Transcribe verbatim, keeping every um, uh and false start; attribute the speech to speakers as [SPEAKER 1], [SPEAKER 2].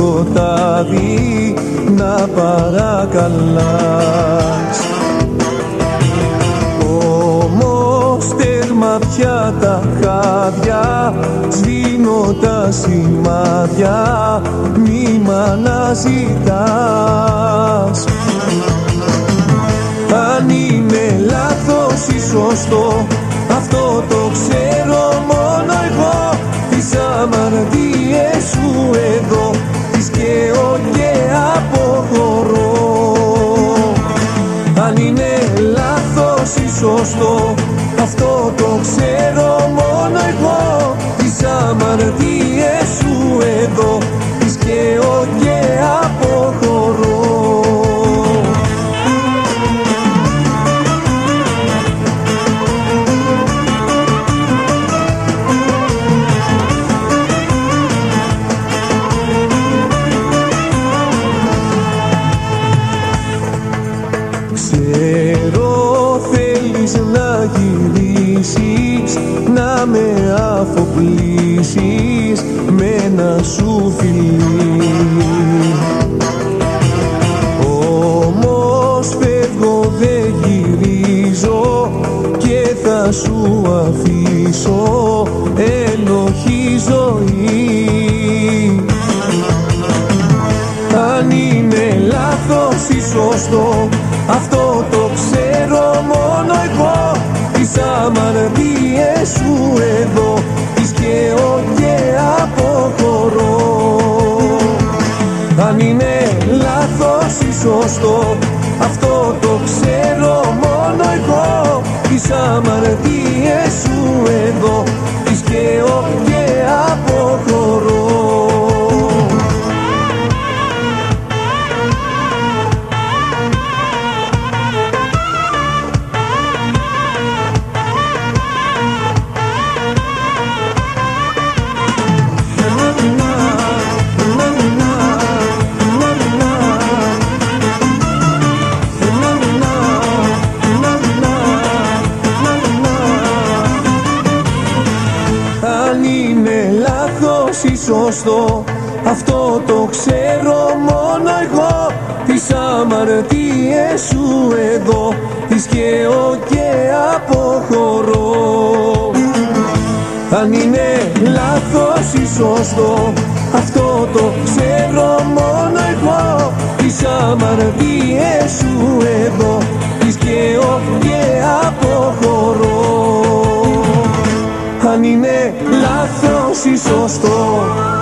[SPEAKER 1] σκοτάδι να παρακαλάς. Όμως τέρμα πια τα χάδια, σβήνω τα σημάδια, μη μ' αναζητάς. Αν είναι λάθος ή σωστό, αυτό το ξέρω μόνο εγώ. Τις αμαρτίες σου εδώ τις καίω και αποχωρώ. Αν είναι λάθος ή σωστό, αυτό το ξέρω μόνο εγώ. Τις αμαρτίες σου εδώ τις καίω και αποχωρώ. Να γυρίσεις, να με αφοπλίσεις με ένα σου φιλί. Όμως φεύγω, δεν γυρίζω και θα σου αφήσω ενοχή ζωή. Αν είναι λάθος ή σωστό, αυτό το ξέρω μόνο εγώ. Τις αμαρτίες σου εδώ τις καίω και αποχωρώ. Αν είναι λάθος ή σωστό, αυτό το ξέρω μόνο εγώ. Τις αμαρτίες σου εδώ τις καίω και αποχωρώ. Σωστό, αυτό το ξέρω μόνο εγώ. Τις αμαρτίες σου εδώ τις καίω και αποχωρώ. Αν είναι λάθος ή σωστό, αυτό το ξέρω μόνο εγώ. Τις αμαρτίες σου εδώ τις καίω και αποχωρώ. Αν είναι λάθος ή σωστό,